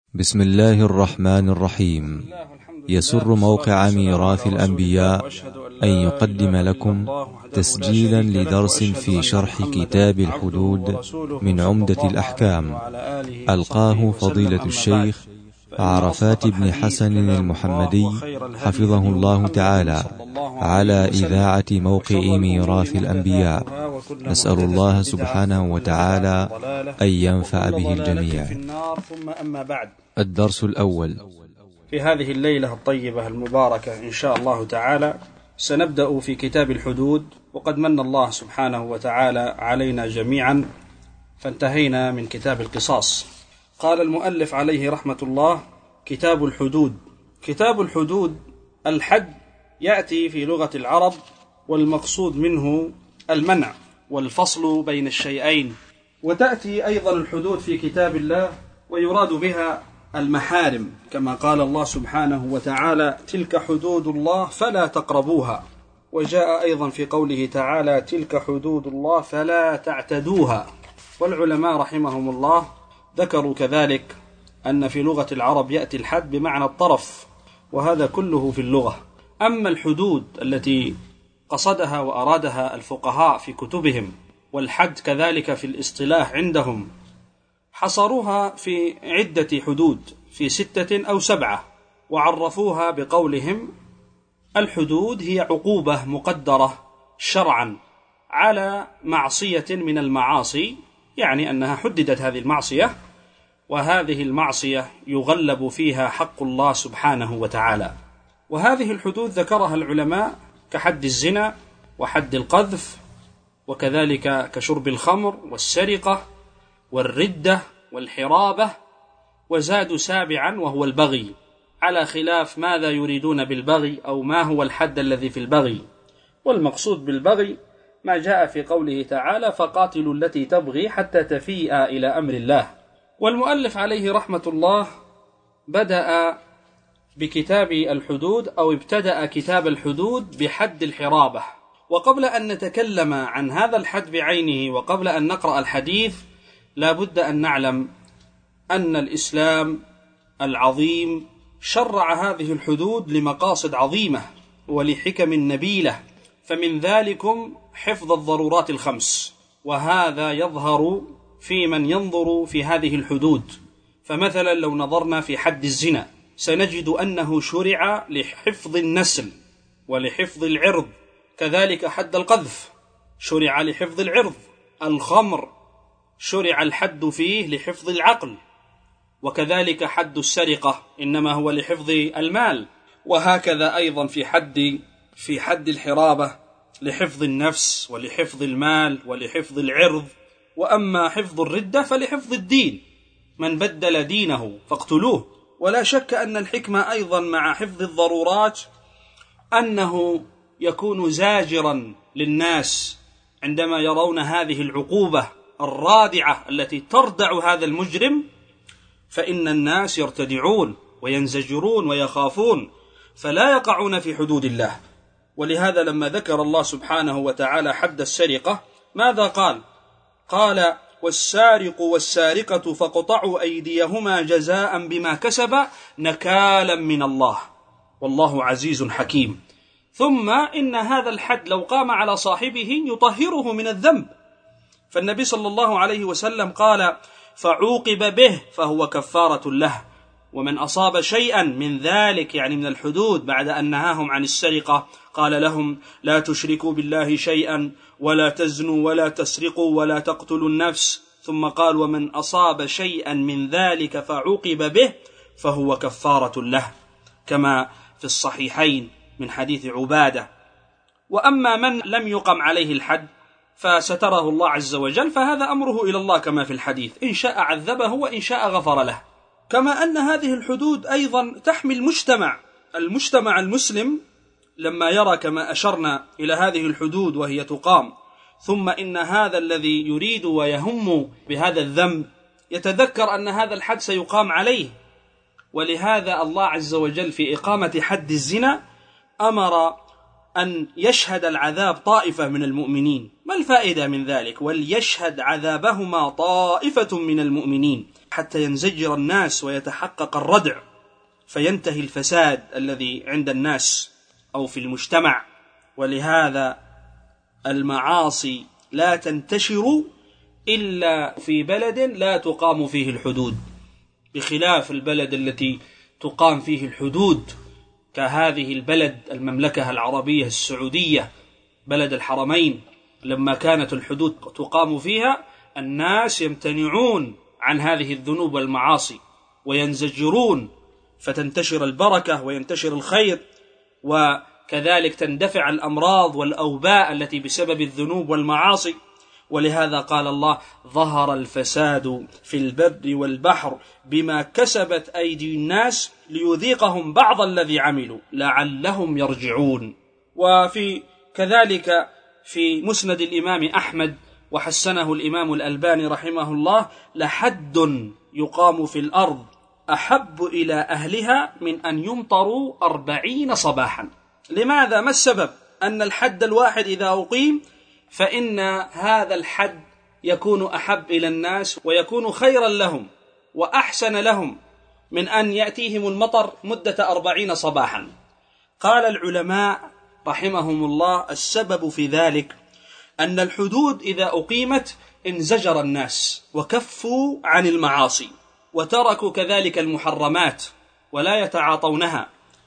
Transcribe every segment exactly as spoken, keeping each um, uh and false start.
بسم الله الرحمن الرحيم. يسر موقع ميراث الأنبياء أن يقدم لكم تسجيلا لدرس في شرح كتاب الحدود من عمدة الأحكام، ألقاه فضيلة الشيخ عرفات بن حسن المحمدي حفظه الله تعالى على إذاعة موقع ميراث الأنبياء. نسأل الله سبحانه وتعالى أن ينفع به الجميع. ثم أما بعد، الدرس الأول. في هذه الليلة الطيبة المباركة إن شاء الله تعالى سنبدأ في كتاب الحدود، وقد من الله سبحانه وتعالى علينا جميعا فانتهينا من كتاب القصاص. قال المؤلف عليه رحمة الله: كتاب الحدود. كتاب الحدود، الحد يأتي في لغة العرب والمقصود منه المنع والفصل بين الشيئين، وتأتي أيضا الحدود في كتاب الله ويراد بها المحارم، كما قال الله سبحانه وتعالى: تلك حدود الله فلا تقربوها. وجاء أيضا في قوله تعالى: تلك حدود الله فلا تعتدوها. والعلماء رحمهم الله ذكروا كذلك أن في لغة العرب يأتي الحد بمعنى الطرف، وهذا كله في اللغة. أما الحدود التي قصدها وأرادها الفقهاء في كتبهم، والحد كذلك في الاصطلاح عندهم، حصروها في عدة حدود، في ستة أو سبعة، وعرفوها بقولهم: الحدود هي عقوبة مقدرة شرعا على معصية من المعاصي، يعني أنها حددت هذه المعصية، وهذه المعصية يغلب فيها حق الله سبحانه وتعالى. وهذه الحدود ذكرها العلماء كحد الزنا وحد القذف، وكذلك كشرب الخمر والسرقة والردة والحرابة، وزادوا سابعا وهو البغي، على خلاف ماذا يريدون بالبغي أو ما هو الحد الذي في البغي. والمقصود بالبغي ما جاء في قوله تعالى: فقاتلوا التي تبغي حتى تفيء إلى أمر الله. والمؤلف عليه رحمة الله بدأ بكتاب الحدود، أو ابتدأ كتاب الحدود بحد الحرابة. وقبل أن نتكلم عن هذا الحد بعينه، وقبل أن نقرأ الحديث، لا بد أن نعلم أن الإسلام العظيم شرع هذه الحدود لمقاصد عظيمة ولحكم نبيلة، فمن ذلكم حفظ الضرورات الخمس، وهذا يظهر في من ينظر في هذه الحدود. فمثلا لو نظرنا في حد الزنا سنجد أنه شرع لحفظ النسل ولحفظ العرض، كذلك حد القذف شرع لحفظ العرض، الخمر شرع الحد فيه لحفظ العقل، وكذلك حد السرقة إنما هو لحفظ المال، وهكذا أيضا في حد في حد الحرابة لحفظ النفس ولحفظ المال ولحفظ العرض. وأما حفظ الردة فلحفظ الدين، من بدل دينه فاقتلوه. ولا شك أن الحكمة أيضا مع حفظ الضرورات أنه يكون زاجرا للناس عندما يرون هذه العقوبة الرادعة التي تردع هذا المجرم، فإن الناس يرتدعون وينزجرون ويخافون، فلا يقعون في حدود الله. ولهذا لما ذكر الله سبحانه وتعالى حد السرقة ماذا قال؟ قال: والسارق والسارقة فاقطعوا أيديهما جزاء بما كسبا نكالا من الله والله عزيز حكيم. ثم إن هذا الحد لو قام على صاحبه يطهره من الذنب، فالنبي صلى الله عليه وسلم قال: فعوقب به فهو كفارة له. ومن أصاب شيئا من ذلك، يعني من الحدود، بعد أن نهاهم عن السرقة قال لهم: لا تشركوا بالله شيئا ولا تزنوا ولا تسرقوا ولا تقتلوا النفس، ثم قال: ومن أصاب شيئا من ذلك فعوقب به فهو كفارة له، كما في الصحيحين من حديث عبادة. وأما من لم يقم عليه الحد فستره الله عز وجل، فهذا أمره إلى الله كما في الحديث: إن شاء عذبه وإن شاء غفر له. كما أن هذه الحدود أيضا تحمي المجتمع المجتمع المسلم لما يرى كما أشرنا إلى هذه الحدود وهي تقام، ثم إن هذا الذي يريد ويهم بهذا الذنب يتذكر أن هذا الحد سيقام عليه. ولهذا الله عز وجل في إقامة حد الزنا أمر أن يشهد العذاب طائفة من المؤمنين. ما الفائدة من ذلك؟ وليشهد عذابهما طائفة من المؤمنين. حتى ينزجر الناس ويتحقق الردع فينتهي الفساد الذي عند الناس أو في المجتمع. ولهذا المعاصي لا تنتشر إلا في بلد لا تقام فيه الحدود، بخلاف البلد التي تقام فيه الحدود كهذه البلد المملكة العربية السعودية بلد الحرمين. لما كانت الحدود تقام فيها الناس يمتنعون عن هذه الذنوب والمعاصي وينزجرون، فتنتشر البركة وينتشر الخير، وكذلك تندفع الأمراض والأوباء التي بسبب الذنوب والمعاصي. ولهذا قال الله: ظهر الفساد في البر والبحر بما كسبت أيدي الناس ليذيقهم بعض الذي عملوا لعلهم يرجعون. وفي كذلك في مسند الإمام أحمد وحسنه الإمام الألباني رحمه الله: لحد يقام في الأرض أحب إلى أهلها من أن يمطروا أربعين صباحا. لماذا؟ ما السبب؟ أن الحد الواحد إذا أقيم فإن هذا الحد يكون أحب إلى الناس ويكون خيرا لهم وأحسن لهم من أن يأتيهم المطر مدة أربعين صباحا. قال العلماء رحمهم الله: السبب في ذلك أن الحدود إذا أقيمت انزجر الناس وكفوا عن المعاصي وتركوا كذلك المحرمات ولا يتعاطونها،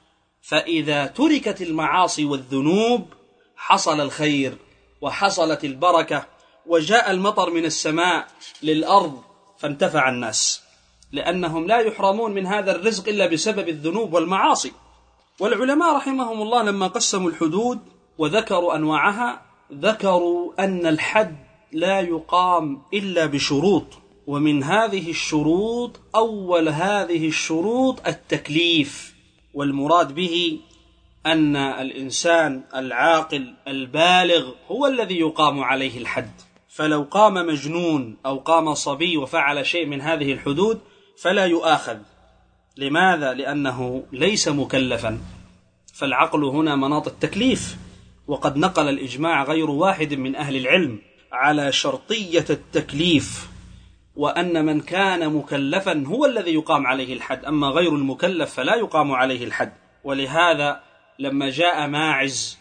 فإذا تركت المعاصي والذنوب حصل الخير وحصلت البركة وجاء المطر من السماء للأرض فانتفع الناس، لأنهم لا يحرمون من هذا الرزق إلا بسبب الذنوب والمعاصي. والعلماء رحمهم الله لما قسموا الحدود وذكروا أنواعها ذكروا أن الحد لا يقام إلا بشروط، ومن هذه الشروط أول هذه الشروط التكليف، والمراد به أن الإنسان العاقل البالغ هو الذي يقام عليه الحد. فلو قام مجنون أو قام صبي وفعل شيء من هذه الحدود فلا يؤاخذ. لماذا؟ لأنه ليس مكلفا، فالعقل هنا مناط التكليف. وقد نقل الإجماع غير واحد من أهل العلم على شرطية التكليف، وأن من كان مكلفا هو الذي يقام عليه الحد، أما غير المكلف فلا يقام عليه الحد. ولهذا لما جاء ماعز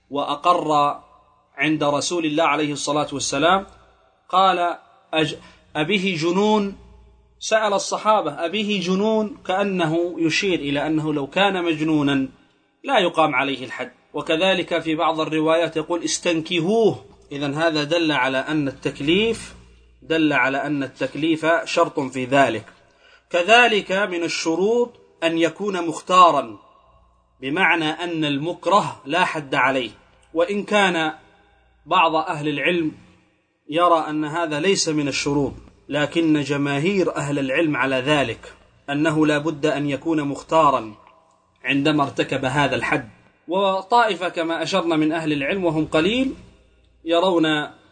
وأقر عند رسول الله عليه الصلاة والسلام قال: أج... أبيه جنون؟ سأل الصحابة: أبيه جنون؟ كأنه يشير إلى أنه لو كان مجنونا لا يقام عليه الحد. وكذلك في بعض الروايات يقول: استنكهوه. إذن هذا دل على أن التكليف دل على أن التكليف شرط في ذلك. كذلك من الشروط أن يكون مختارا، بمعنى أن المكره لا حد عليه، وإن كان بعض أهل العلم يرى أن هذا ليس من الشروط، لكن جماهير أهل العلم على ذلك، أنه لا بد أن يكون مختارا عندما ارتكب هذا الحد. وطائفة كما أشرنا من أهل العلم وهم قليل يرون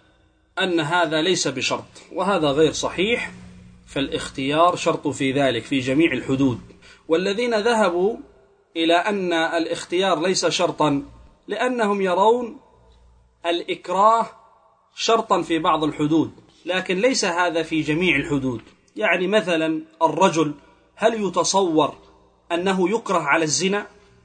أن هذا ليس بشرط، وهذا غير صحيح، فالاختيار شرط في ذلك في جميع الحدود. والذين ذهبوا إلى أن الاختيار ليس شرطا لأنهم يرون الإكراه شرطا في بعض الحدود، لكن ليس هذا في جميع الحدود. يعني مثلا الرجل هل يتصور أنه يكره على الزنا؟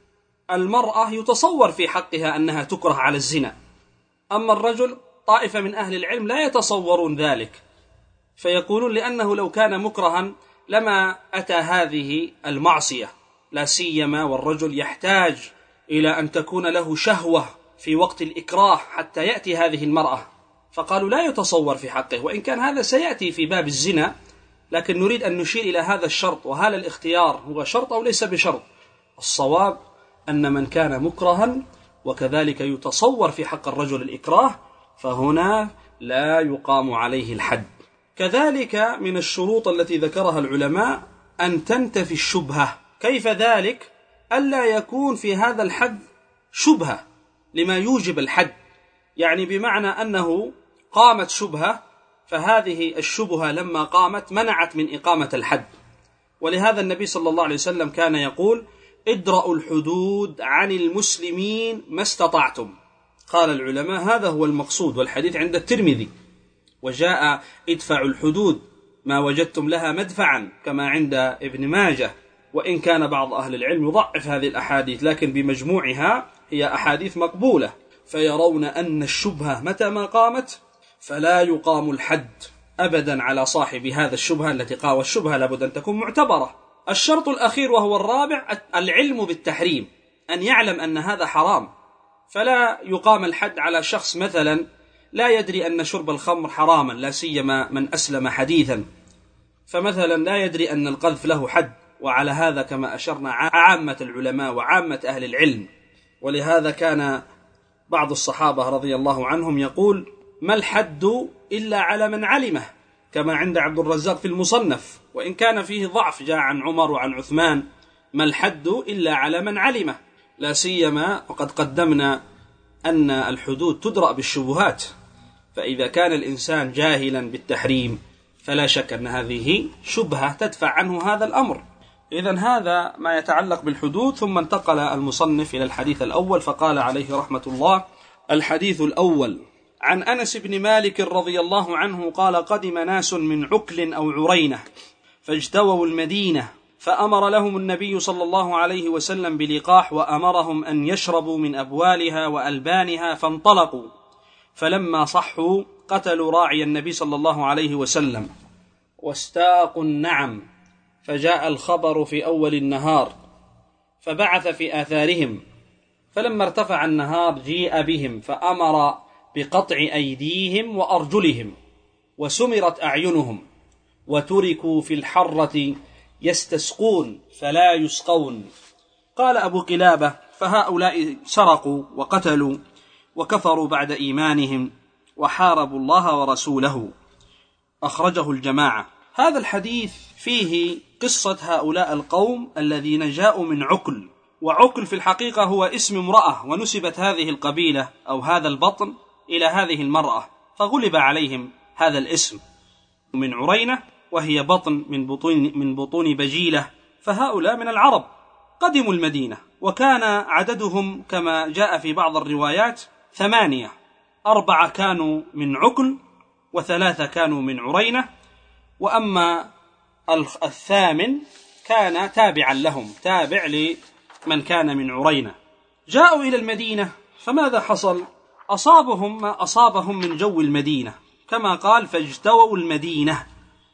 المرأة يتصور في حقها أنها تكره على الزنا، أما الرجل طائفة من أهل العلم لا يتصورون ذلك، فيقولون لأنه لو كان مكرها لما أتى هذه المعصية، لا سيما والرجل يحتاج إلى أن تكون له شهوة في وقت الإكراه حتى يأتي هذه المرأة، فقالوا لا يتصور في حقه، وإن كان هذا سيأتي في باب الزنا، لكن نريد أن نشير إلى هذا الشرط. وهل الاختيار هو شرط أو ليس بشرط؟ الصواب أن من كان مكرها وكذلك يتصور في حق الرجل الإكراه فهنا لا يقام عليه الحد. كذلك من الشروط التي ذكرها العلماء أن تنتفي الشبهة. كيف ذلك؟ ألا يكون في هذا الحد شبهة لما يوجب الحد، يعني بمعنى أنه قامت شبهة، فهذه الشبهة لما قامت منعت من إقامة الحد. ولهذا النبي صلى الله عليه وسلم كان يقول: ادرأوا الحدود عن المسلمين ما استطعتم. قال العلماء هذا هو المقصود، والحديث عند الترمذي، وجاء ادفعوا الحدود ما وجدتم لها مدفعا كما عند ابن ماجه، وإن كان بعض أهل العلم يضعف هذه الأحاديث، لكن بمجموعها هي أحاديث مقبولة. فيرون أن الشبهة متى ما قامت فلا يقام الحد أبدا على صاحب هذا الشبهة التي قاوى الشبهة، لابد أن تكون معتبرة. الشرط الأخير وهو الرابع العلم بالتحريم، أن يعلم أن هذا حرام، فلا يقام الحد على شخص مثلا لا يدري أن شرب الخمر حراما، لا سيما من أسلم حديثا، فمثلا لا يدري أن القذف له حد، وعلى هذا كما أشرنا عامة العلماء وعامة أهل العلم. ولهذا كان بعض الصحابة رضي الله عنهم يقول: ما الحد إلا على من علمه، كما عند عبد الرزاق في المصنف، وإن كان فيه ضعف جاء عن عمر وعن عثمان: ما الحد إلا على من علمه، لا سيما وقد قدمنا أن الحدود تدرأ بالشبهات، فإذا كان الإنسان جاهلا بالتحريم فلا شك أن هذه شبهة تدفع عنه هذا الأمر. إذن هذا ما يتعلق بالحدود. ثم انتقل المصنف إلى الحديث الأول فقال عليه رحمة الله: الحديث الأول عن أنس بن مالك رضي الله عنه قال: قدم ناس من عكل أو عرينة فاجتووا المدينة، فأمر لهم النبي صلى الله عليه وسلم بلقاح، وأمرهم أن يشربوا من أبوالها وألبانها، فانطلقوا، فلما صحوا قتلوا راعي النبي صلى الله عليه وسلم واستاقوا النعم، فجاء الخبر في أول النهار فبعث في آثارهم، فلما ارتفع النهار جيء بهم، فأمر بقطع أيديهم وأرجلهم، وسمرت أعينهم، وتركوا في الحرة يستسقون فلا يسقون. قال أبو قلابة: فهؤلاء سرقوا وقتلوا وكفروا بعد إيمانهم وحاربوا الله ورسوله. أخرجه الجماعة. هذا الحديث فيه قصة هؤلاء القوم الذين جاءوا من عكل، وعكل في الحقيقة هو اسم امرأة، ونسبت هذه القبيلة أو هذا البطن إلى هذه المرأة، فغلب عليهم هذا الاسم. من عرينة وهي بطن من بطون من بطون بجيلة، فهؤلاء من العرب قدموا المدينة، وكان عددهم كما جاء في بعض الروايات ثمانية، أربعة كانوا من عكل وثلاثة كانوا من عرينة، وأما الثامن كان تابعا لهم، تابع لمن كان من عرينة. جاءوا إلى المدينة، فماذا حصل؟ أصابهم ما أصابهم من جو المدينة، كما قال: فاجتووا المدينة،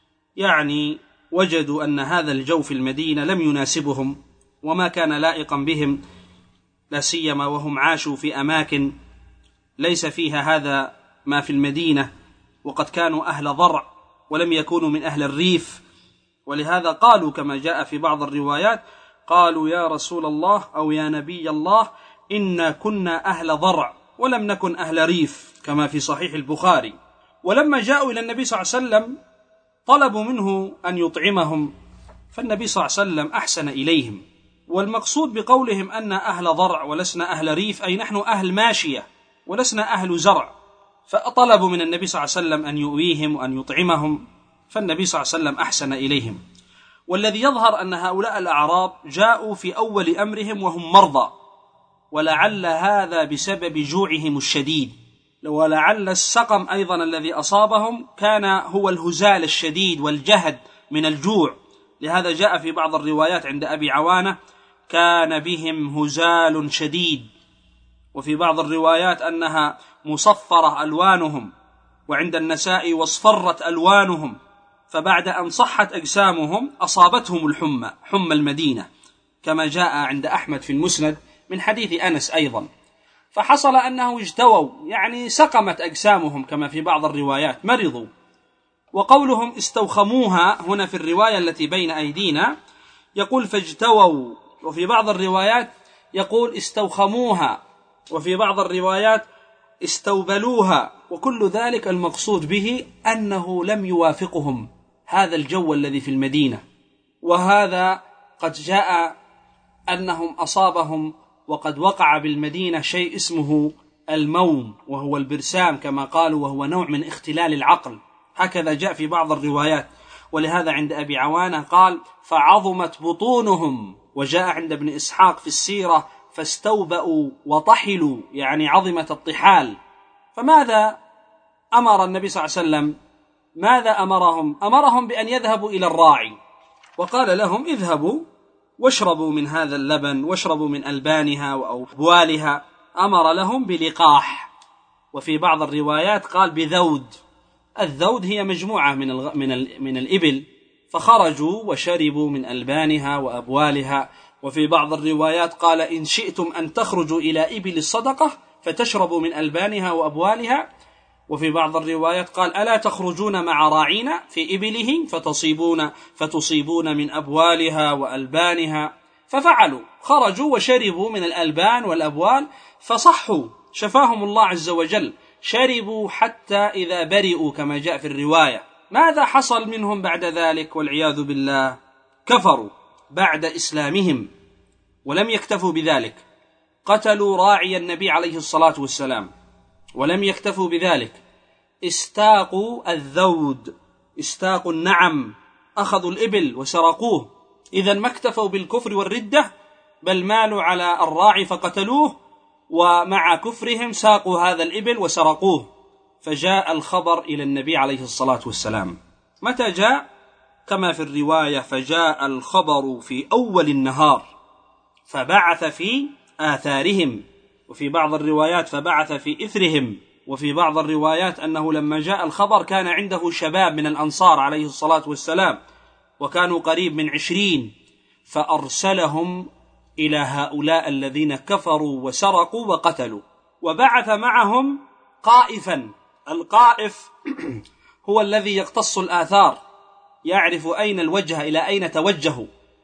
يعني وجدوا أن هذا الجو في المدينة لم يناسبهم وما كان لائقا بهم، لا سيما وهم عاشوا في أماكن ليس فيها هذا ما في المدينة، وقد كانوا أهل ضرع ولم يكونوا من أهل الريف. ولهذا قالوا كما جاء في بعض الروايات: قالوا يا رسول الله أو يا نبي الله إنا كنا أهل ضرع ولم نكن أهل ريف، كما في صحيح البخاري. ولما جاءوا إلى النبي صلى الله عليه وسلم طلبوا منه أن يطعمهم، فالنبي صلى الله عليه وسلم أحسن إليهم. والمقصود بقولهم أن أهل ضرع ولسنا أهل ريف أي نحن أهل ماشية ولسنا أهل زرع، فطلبوا من النبي صلى الله عليه وسلم أن يؤويهم وأن يطعمهم، فالنبي صلى الله عليه وسلم أحسن إليهم. والذي يظهر أن هؤلاء الأعراب جاءوا في أول أمرهم وهم مرضى، ولعل هذا بسبب جوعهم الشديد، ولعل السقم أيضا الذي أصابهم كان هو الهزال الشديد والجهد من الجوع. لهذا جاء في بعض الروايات عند أبي عوانة: كان بهم هزال شديد، وفي بعض الروايات أنها مصفرة ألوانهم، وعند النساء واصفرت ألوانهم، فبعد أن صحت أجسامهم أصابتهم الحمى، حمى المدينة، كما جاء عند أحمد في المسند من حديث أنس أيضا. فحصل أنه اجتووا، يعني سقمت أجسامهم كما في بعض الروايات، مرضوا. وقولهم استوخموها هنا في الرواية التي بين أيدينا يقول فاجتووا، وفي بعض الروايات يقول استوخموها، وفي بعض الروايات استوبلوها، وكل ذلك المقصود به أنه لم يوافقهم هذا الجو الذي في المدينة. وهذا قد جاء أنهم أصابهم وقد وقع بالمدينة شيء اسمه الموم، وهو البرسام كما قالوا، وهو نوع من اختلال العقل، هكذا جاء في بعض الروايات. ولهذا عند أبي عوانة قال فعظمت بطونهم، وجاء عند ابن إسحاق في السيرة فاستوبأوا وطحلوا، يعني عظمت الطحال. فماذا أمر النبي صلى الله عليه وسلم ماذا أمرهم؟ أمرهم بأن يذهبوا إلى الراعي وقال لهم اذهبوا واشربوا من هذا اللبن واشربوا من ألبانها وأبوالها. أمر لهم بلقاح، وفي بعض الروايات قال بذود. الذود هي مجموعة من الغ... من, ال... من الإبل، فخرجوا وشربوا من ألبانها وأبوالها. وفي بعض الروايات قال إن شئتم أن تخرجوا إلى إبل الصدقة فتشربوا من ألبانها وأبوالها. وفي بعض الروايات قال ألا تخرجون مع راعينا في إبله فتصيبون, فتصيبون من أبوالها وألبانها. ففعلوا، خرجوا وشربوا من الألبان والأبوال فصحوا، شفاهم الله عز وجل، شربوا حتى إذا برئوا كما جاء في الرواية. ماذا حصل منهم بعد ذلك والعياذ بالله؟ كفروا بعد إسلامهم، ولم يكتفوا بذلك، قتلوا راعي النبي عليه الصلاة والسلام. ولم يكتفوا بذلك، استاقوا الذود، استاقوا النعم، أخذوا الإبل وسرقوه. إذن ما اكتفوا بالكفر والردة، بل مالوا على الراعي فقتلوه، ومع كفرهم ساقوا هذا الإبل وسرقوه. فجاء الخبر إلى النبي عليه الصلاة والسلام. متى جاء؟ كما في الرواية فجاء الخبر في أول النهار فبعث في آثارهم، وفي بعض الروايات فبعث في إثرهم، وفي بعض الروايات أنه لما جاء الخبر كان عنده شباب من الأنصار عليه الصلاة والسلام وكانوا قريب من عشرين، فأرسلهم إلى هؤلاء الذين كفروا وسرقوا وقتلوا، وبعث معهم قائفا. القائف هو الذي يقتص الآثار، يعرف أين الوجه، إلى أين توجهوا.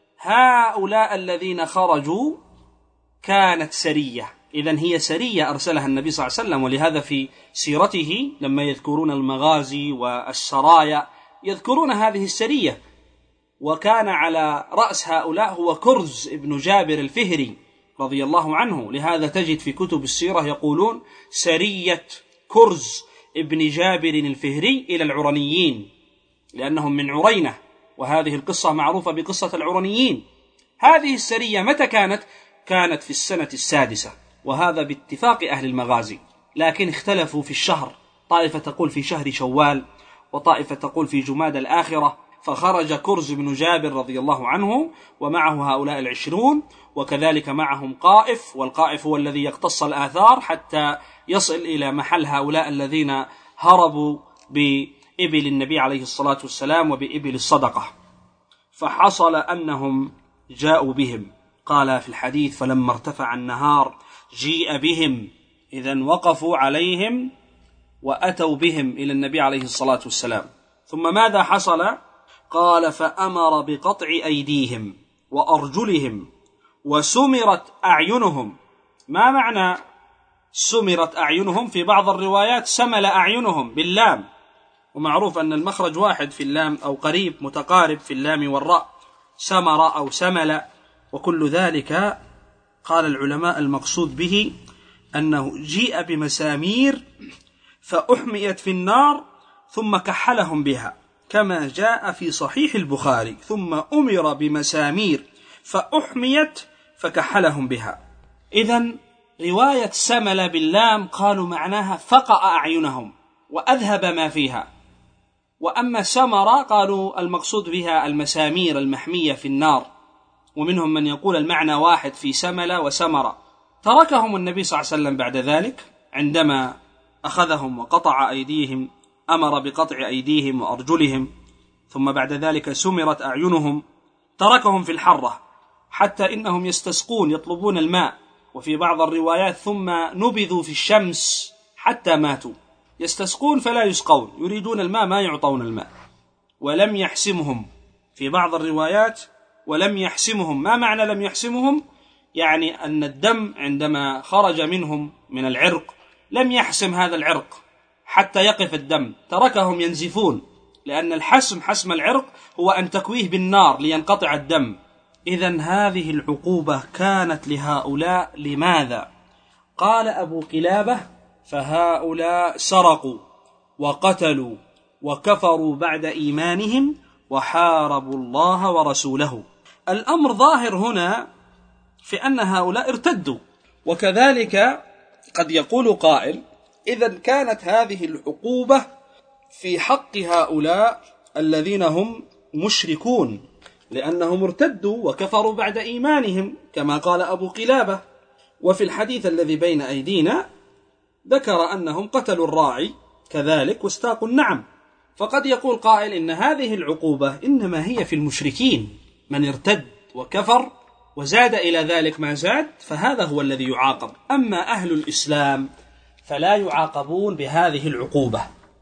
هؤلاء الذين خرجوا كانت سرية، إذن هي سرية أرسلها النبي صلى الله عليه وسلم. ولهذا في سيرته لما يذكرون المغازي والسرايا يذكرون هذه السرية. وكان على رأس هؤلاء هو كرز ابن جابر الفهري رضي الله عنه. لهذا تجد في كتب السيرة يقولون سرية كرز ابن جابر الفهري إلى العرنيين، لأنهم من عرينة، وهذه القصة معروفة بقصة العرنيين. هذه السرية متى كانت؟ كانت في السنة السادسة، وهذا باتفاق أهل المغازي، لكن اختلفوا في الشهر، طائفة تقول في شهر شوال، وطائفة تقول في جماد الآخرة. فخرج كرز بن جابر رضي الله عنه ومعه هؤلاء العشرون، وكذلك معهم قائف، والقائف هو الذي يقتص الآثار حتى يصل إلى محل هؤلاء الذين هربوا بإبل النبي عليه الصلاة والسلام وبإبل الصدقة. فحصل أنهم جاءوا بهم، قال في الحديث فلما ارتفع النهار جيء بهم، إذن وقفوا عليهم وأتوا بهم إلى النبي عليه الصلاة والسلام. ثم ماذا حصل؟ قال فأمر بقطع أيديهم وأرجلهم وسمرت أعينهم. ما معنى سمرت أعينهم؟ في بعض الروايات سمل أعينهم باللام، ومعروف أن المخرج واحد في اللام أو قريب متقارب في اللام والراء، سمر أو سمل. وكل ذلك قال العلماء المقصود به أنه جيء بمسامير فأحميت في النار ثم كحلهم بها، كما جاء في صحيح البخاري ثم أمر بمسامير فأحميت فكحلهم بها. إذن رواية سمل باللام قالوا معناها فقأ أعينهم وأذهب ما فيها، وأما سمر قالوا المقصود بها المسامير المحمية في النار، ومنهم من يقول المعنى واحد في سمل وسمر. تركهم النبي صلى الله عليه وسلم بعد ذلك عندما أخذهم وقطع أيديهم، أمر بقطع أيديهم وأرجلهم، ثم بعد ذلك سمرت أعينهم، تركهم في الحرة حتى إنهم يستسقون يطلبون الماء، وفي بعض الروايات ثم نبذوا في الشمس حتى ماتوا، يستسقون فلا يسقون، يريدون الماء ما يعطون الماء. ولم يحسمهم في بعض الروايات، ولم يحسمهم. ما معنى لم يحسمهم؟ يعني أن الدم عندما خرج منهم من العرق لم يحسم هذا العرق حتى يقف الدم، تركهم ينزفون، لأن الحسم حسم العرق هو أن تكويه بالنار لينقطع الدم. إذن هذه العقوبة كانت لهؤلاء. لماذا؟ قال أبو قلابة فهؤلاء سرقوا وقتلوا وكفروا بعد إيمانهم وحاربوا الله ورسوله. الأمر ظاهر هنا في أن هؤلاء ارتدوا. وكذلك قد يقول قائل إذن كانت هذه العقوبة في حق هؤلاء الذين هم مشركون، لأنهم ارتدوا وكفروا بعد إيمانهم كما قال أبو قلابة. وفي الحديث الذي بين أيدينا ذكر أنهم قتلوا الراعي كذلك واستاقوا النعم. فقد يقول قائل إن هذه العقوبة إنما هي في المشركين، من ارتد وكفر وزاد إلى ذلك ما زاد فهذا هو الذي يعاقب. أما أهل الإسلام فلا يعاقبون بهذه العقوبة.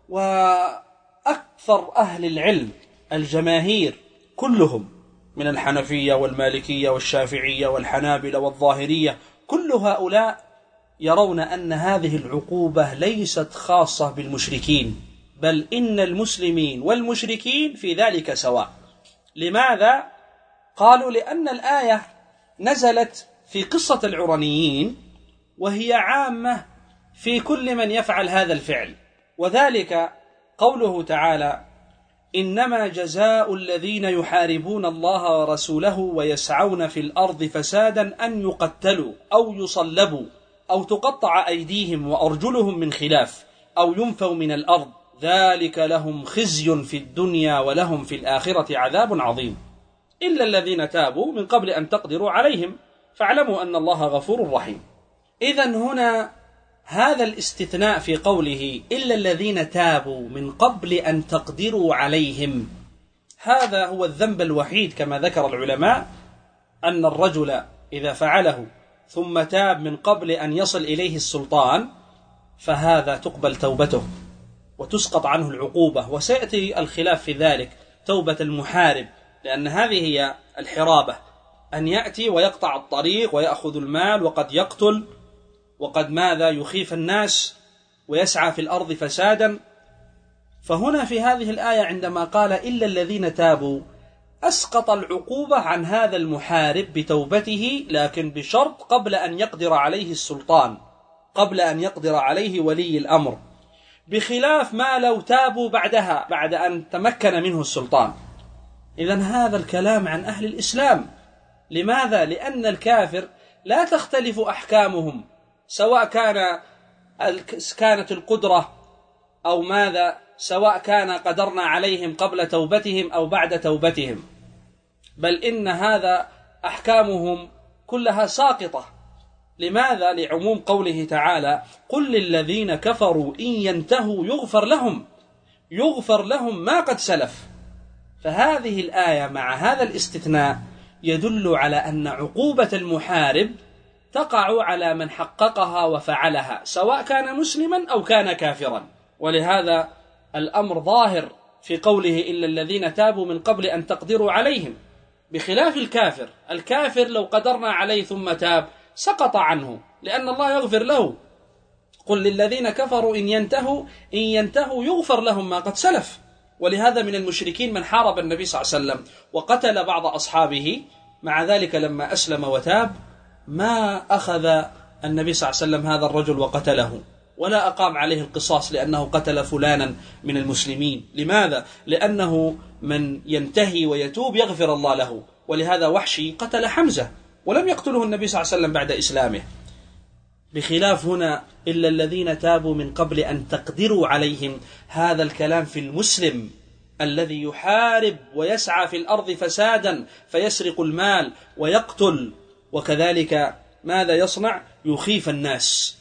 وأكثر أهل العلم الجماهير كلهم من الحنفية والمالكية والشافعية والحنابلة والظاهرية، كل هؤلاء يرون أن هذه العقوبة ليست خاصة بالمشركين، بل إن المسلمين والمشركين في ذلك سواء. لماذا؟ قالوا لأن الآية نزلت في قصة العرنيين وهي عامة في كل من يفعل هذا الفعل، وذلك قوله تعالى: إنما جزاء الذين يحاربون الله ورسوله ويسعون في الأرض فسادا أن يقتلوا أو يصلبوا أو تقطع أيديهم وأرجلهم من خلاف أو ينفوا من الأرض ذلك لهم خزي في الدنيا ولهم في الآخرة عذاب عظيم إلا الذين تابوا من قبل أن تقدروا عليهم فاعلموا أن الله غفور رحيم. إذن هنا هذا الاستثناء في قوله إلا الذين تابوا من قبل أن تقدروا عليهم، هذا هو الذنب الوحيد كما ذكر العلماء، أن الرجل إذا فعله ثم تاب من قبل أن يصل إليه السلطان فهذا تقبل توبته وتسقط عنه العقوبة. وسيأتي الخلاف في ذلك، توبة المحارب، لأن هذه هي الحرابة، أن يأتي ويقطع الطريق ويأخذ المال وقد يقتل وقد ماذا يخيف الناس ويسعى في الأرض فسادا. فهنا في هذه الآية عندما قال إلا الذين تابوا أسقط العقوبة عن هذا المحارب بتوبته، لكن بشرط قبل أن يقدر عليه السلطان، قبل أن يقدر عليه ولي الأمر، بخلاف ما لو تابوا بعدها بعد أن تمكن منه السلطان. إذن هذا الكلام عن أهل الإسلام. لماذا؟ لأن الكافر لا تختلف أحكامهم، سواء كان كانت القدرة أو ماذا، سواء كان قدرنا عليهم قبل توبتهم أو بعد توبتهم، بل إن هذا أحكامهم كلها ساقطة. لماذا؟ لعموم قوله تعالى: قل للذين كفروا إن ينتهوا يغفر لهم يغفر لهم ما قد سلف. فهذه الآية مع هذا الاستثناء يدل على أن عقوبة المحارب تقع على من حققها وفعلها، سواء كان مسلما أو كان كافرا. ولهذا الأمر ظاهر في قوله إلا الذين تابوا من قبل أن تقدروا عليهم، بخلاف الكافر. الكافر لو قدرنا عليه ثم تاب سقط عنه، لأن الله يغفر له. قل للذين كفروا إن ينتهوا إن ينتهوا يغفر لهم ما قد سلف. ولهذا من المشركين من حارب النبي صلى الله عليه وسلم وقتل بعض أصحابه، مع ذلك لما أسلم وتاب ما أخذ النبي صلى الله عليه وسلم هذا الرجل وقتله، ولا أقام عليه القصاص لأنه قتل فلانا من المسلمين. لماذا؟ لأنه من ينتهي ويتوب يغفر الله له. ولهذا وحشي قتل حمزة ولم يقتله النبي صلى الله عليه وسلم بعد إسلامه. بخلاف هنا إلا الذين تابوا من قبل أن تقدروا عليهم، هذا الكلام في المسلم الذي يحارب ويسعى في الأرض فسادا فيسرق المال ويقتل، وكذلك ماذا يصنع؟ يخيف الناس.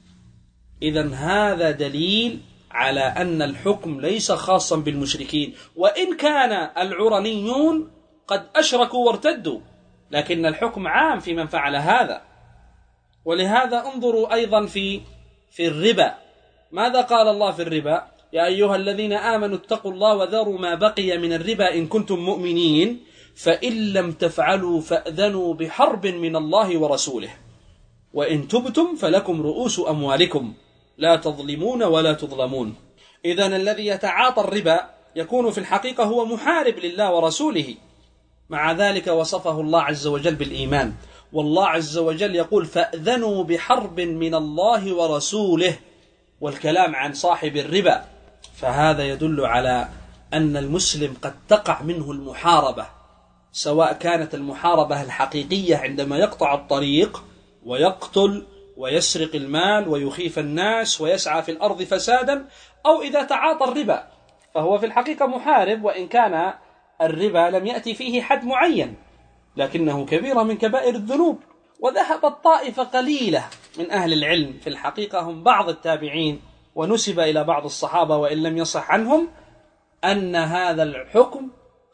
إذن هذا دليل على أن الحكم ليس خاصا بالمشركين، وإن كان العرنيون قد أشركوا وارتدوا، لكن الحكم عام في من فعل هذا. ولهذا انظروا أيضا في في الربا، ماذا قال الله في الربا؟ يا أيها الذين آمنوا اتقوا الله وذروا ما بقي من الربا إن كنتم مؤمنين فإن لم تفعلوا فأذنوا بحرب من الله ورسوله وإن تبتم فلكم رؤوس أموالكم لا تظلمون ولا تظلمون. إذن الذي يتعاطى الربا يكون في الحقيقة هو محارب لله ورسوله، مع ذلك وصفه الله عز وجل بالإيمان. والله عز وجل يقول فأذنوا بحرب من الله ورسوله، والكلام عن صاحب الربا. فهذا يدل على أن المسلم قد تقع منه المحاربة، سواء كانت المحاربة الحقيقية عندما يقطع الطريق ويقتل ويسرق المال ويخيف الناس ويسعى في الأرض فسادا، أو إذا تعاطى الربا فهو في الحقيقة محارب، وإن كان الربا لم يأتي فيه حد معين، لكنه كبيرة من كبائر الذنوب. وذهبت طائفة قليلة من أهل العلم، في الحقيقة هم بعض التابعين ونسب إلى بعض الصحابة وإن لم يصح عنهم، أن هذا الحكم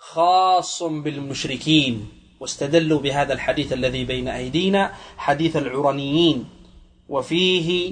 خاص بالمشركين، واستدلوا بهذا الحديث الذي بين أيدينا، حديث العرنيين، وفيه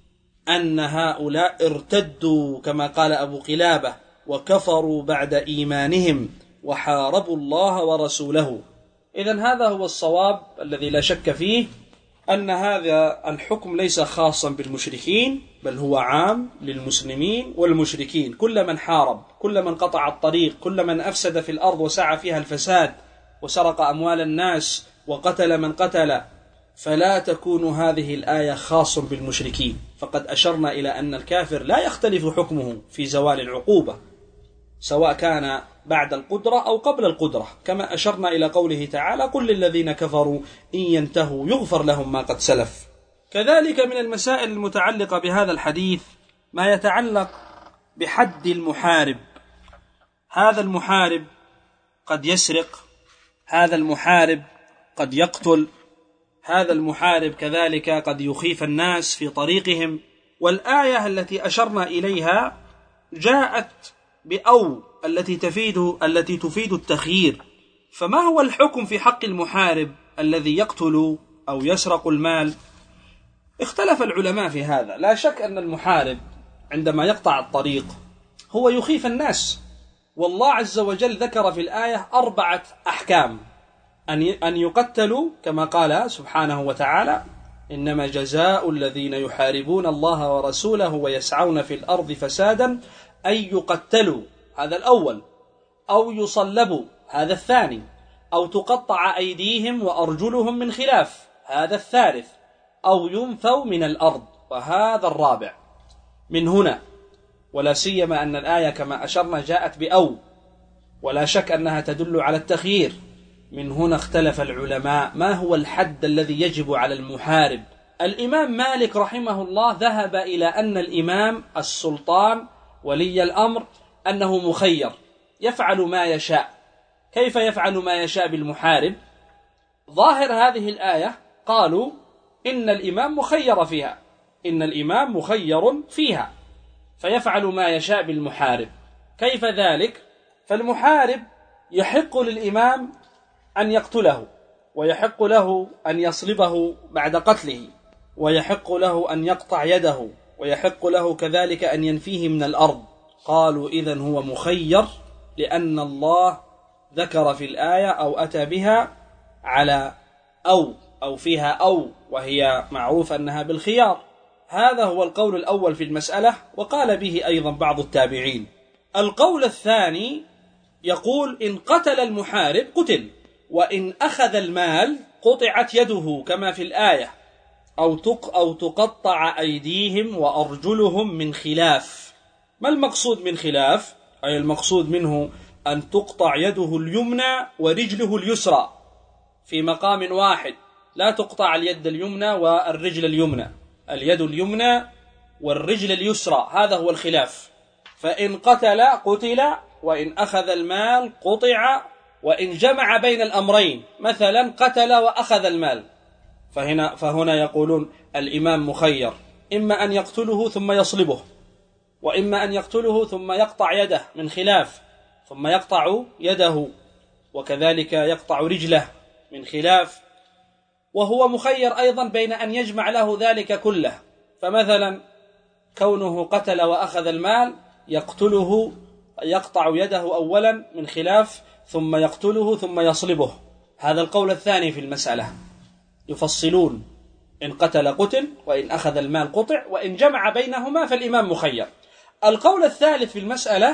أن هؤلاء ارتدوا كما قال أبو قلابة وكفروا بعد إيمانهم وحاربوا الله ورسوله. إذن هذا هو الصواب الذي لا شك فيه، أن هذا الحكم ليس خاصا بالمشركين، بل هو عام للمسلمين والمشركين. كل من حارب، كل من قطع الطريق، كل من أفسد في الأرض وسعى فيها الفساد وسرق أموال الناس وقتل من قتل، فلا تكون هذه الآية خاص بالمشركين. فقد أشرنا إلى أن الكافر لا يختلف حكمه في زوال العقوبة، سواء كان بعد القدرة أو قبل القدرة، كما أشرنا إلى قوله تعالى: قل للذين كفروا إن ينتهوا يغفر لهم ما قد سلف. كذلك من المسائل المتعلقة بهذا الحديث ما يتعلق بحد المحارب. هذا المحارب قد يسرق، هذا المحارب قد يقتل، هذا المحارب كذلك قد يخيف الناس في طريقهم. والآية التي أشرنا إليها جاءت بأو التي تفيد التي تفيد التخيير. فما هو الحكم في حق المحارب الذي يقتل أو يسرق المال؟ اختلف العلماء في هذا. لا شك أن المحارب عندما يقطع الطريق هو يخيف الناس، والله عز وجل ذكر في الآية أربعة أحكام: أن يقتلوا كما قال سبحانه وتعالى: إنما جزاء الذين يحاربون الله ورسوله ويسعون في الأرض فسادا أن يقتلوا، هذا الأول، أو يصلبوا، هذا الثاني، أو تقطع أيديهم وأرجلهم من خلاف، هذا الثالث، أو ينفوا من الأرض، وهذا الرابع. من هنا، ولا سيما أن الآية كما أشرنا جاءت بأو، ولا شك أنها تدل على التخيير، من هنا اختلف العلماء ما هو الحد الذي يجب على المحارب. الإمام مالك رحمه الله ذهب إلى أن الإمام السلطان ولي الأمر أنه مخير يفعل ما يشاء. كيف يفعل ما يشاء بالمحارب؟ ظاهر هذه الآية قالوا إن الإمام مخير فيها، إن الإمام مخير فيها فيفعل ما يشاء بالمحارب. كيف ذلك؟ فالمحارب يحق للإمام أن يقتله، ويحق له أن يصلبه بعد قتله، ويحق له أن يقطع يده، ويحق له كذلك أن ينفيه من الأرض. قالوا إذن هو مخير، لأن الله ذكر في الآية أو أتى بها على أو أو فيها أو، وهي معروف أنها بالخيار. هذا هو القول الأول في المسألة، وقال به أيضا بعض التابعين. القول الثاني يقول: إن قتل المحارب قتل، وإن أخذ المال قطعت يده كما في الآية، أو تق أو تقطع أيديهم وأرجلهم من خلاف. ما المقصود من خلاف؟ أي المقصود منه أن تقطع يده اليمنى ورجله اليسرى في مقام واحد، لا تقطع اليد اليمنى والرجل اليمنى، اليد اليمنى والرجل اليسرى، هذا هو الخلاف. فإن قتل قتل، وإن أخذ المال قطع، وإن جمع بين الأمرين مثلا قتل وأخذ المال، فهنا, فهنا يقولون الإمام مخير، إما أن يقتله ثم يصلبه، وإما أن يقتله ثم يقطع يده من خلاف، ثم يقطع يده، وكذلك يقطع رجله من خلاف. وهو مخير أيضا بين أن يجمع له ذلك كله، فمثلا كونه قتل وأخذ المال يقتله، يقطع يده أولا من خلاف، ثم يقتله ثم يصلبه. هذا القول الثاني في المسألة، يفصلون: إن قتل قتل، وإن أخذ المال قطع، وإن جمع بينهما فالإمام مخير. القول الثالث في المسألة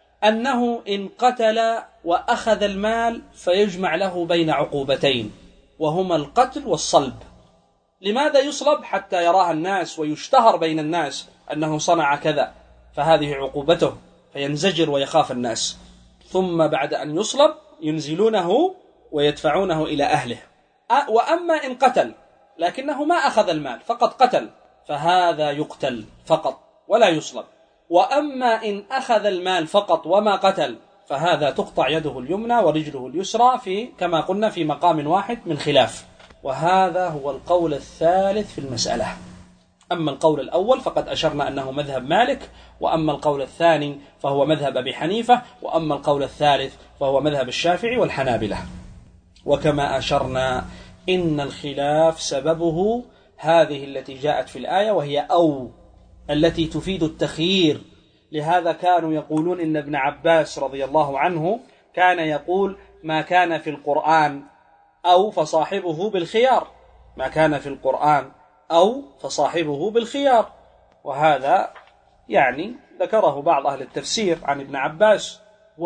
أنه إن قتل وأخذ المال فيجمع له بين عقوبتين، وهما القتل والصلب. لماذا يصلب؟ حتى يراها الناس ويشتهر بين الناس أنه صنع كذا، فهذه عقوبته، فينزجر ويخاف الناس. ثم بعد أن يصلب ينزلونه ويدفعونه إلى أهله. وأما إن قتل لكنه ما أخذ المال، فقط قتل، فهذا يقتل فقط ولا يصلب. وأما إن أخذ المال فقط وما قتل فهذا تقطع يده اليمنى ورجله اليسرى في كما قلنا في مقام واحد من خلاف. وهذا هو القول الثالث في المسألة. أما القول الأول فقد أشرنا أنه مذهب مالك، وأما القول الثاني فهو مذهب أبي حنيفة، وأما القول الثالث فهو مذهب الشافعي والحنابلة. وكما أشرنا إن الخلاف سببه هذه التي جاءت في الآية وهي أو التي تفيد التخيير. لهذا كانوا يقولون إن ابن عباس رضي الله عنه كان يقول ما كان في القرآن أو فصاحبه بالخيار، ما كان في القرآن أو فصاحبه بالخيار. وهذا يعني ذكره بعض أهل التفسير عن ابن عباس.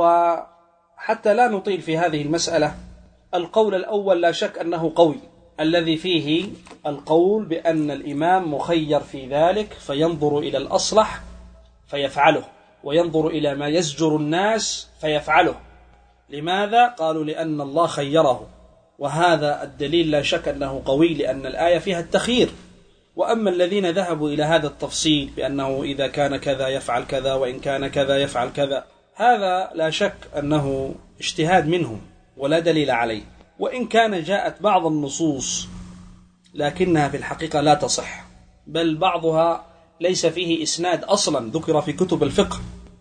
وحتى لا نطيل في هذه المسألة، القول الأول لا شك أنه قوي، الذي فيه القول بأن الإمام مخير في ذلك، فينظر إلى الأصلح فيفعله، وينظر إلى ما يزجر الناس فيفعله. لماذا؟ قالوا لأن الله خيره، وهذا الدليل لا شك أنه قوي لأن الآية فيها التخيير. وأما الذين ذهبوا إلى هذا التفصيل بأنه إذا كان كذا يفعل كذا وإن كان كذا يفعل كذا، هذا لا شك أنه اجتهاد منهم ولا دليل عليه. وإن كان جاءت بعض النصوص لكنها في الحقيقة لا تصح، بل بعضها ليس فيه إسناد أصلا ذكر في كتب الفقه،